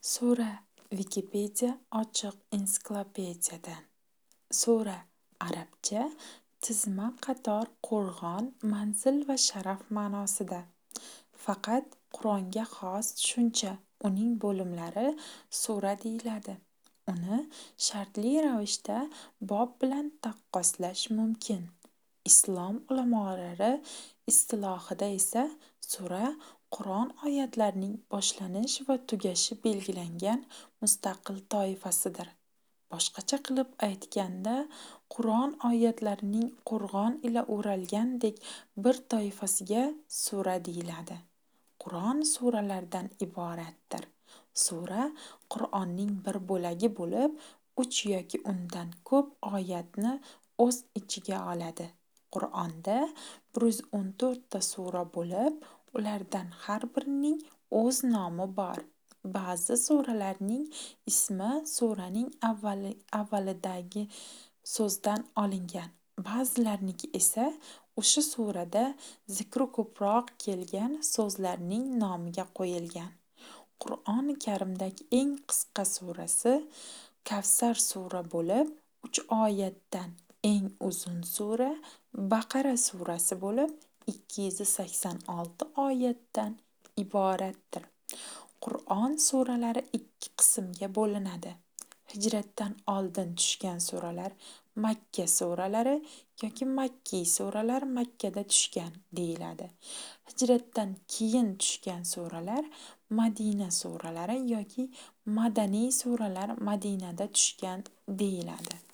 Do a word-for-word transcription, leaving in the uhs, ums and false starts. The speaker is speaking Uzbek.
Sura Wikipedia ochiq ensiklopediyadan. Sura arabcha tizma, qator, qo'rg'on, manzil va sharaf ma'nosida. Faqat Qur'onga xos tushuncha. Uning bo'limlari sura deyiladi. Uni shartli ravishda bob bilan taqqoslash mumkin. Islom ulamolari istilohida esa sura Qur'on oyatlarining boshlanish va tugashi belgilangan mustaqil toifasidir. Boshqacha qilib aytganda, Qur'on oyatlarining qo'rg'on ila o'ralgandek bir toifasiga sura deyiladi. Qur'on suralardan iboratdir. Sura Qur'onning bir bo'lagi bo'lib, uch yoki undan ko'p oyatni o'z ichiga oladi. Qur'onda bir yuz o'n to'rt ta sura bo'lib, ulardan har birining o'z nomi bor. Ba'zi suralarning ismi suraning avvali avvalidagi so'zdan olingan. Ba'zilarniki esa o'sha surada zikri ko'proq kelgan so'zlarning nomiga qo'yilgan. Qur'oni Karimdagi eng qisqa surasi Kavsar sura bo'lib, uch oyatdan, eng uzun sura Baqara surasi bo'lib, ikki yuz sakson olti oyatdan iboratdir. Qur'on suralari ikki qismga bo'linadi. Hijratdan oldin tushgan suralar Makka suralari yoki Makkiy suralar Makkada tushgan deyiladi. Hijratdan keyin tushgan suralar Madina suralari yoki Madaniy suralar Madinada tushgan deyiladi.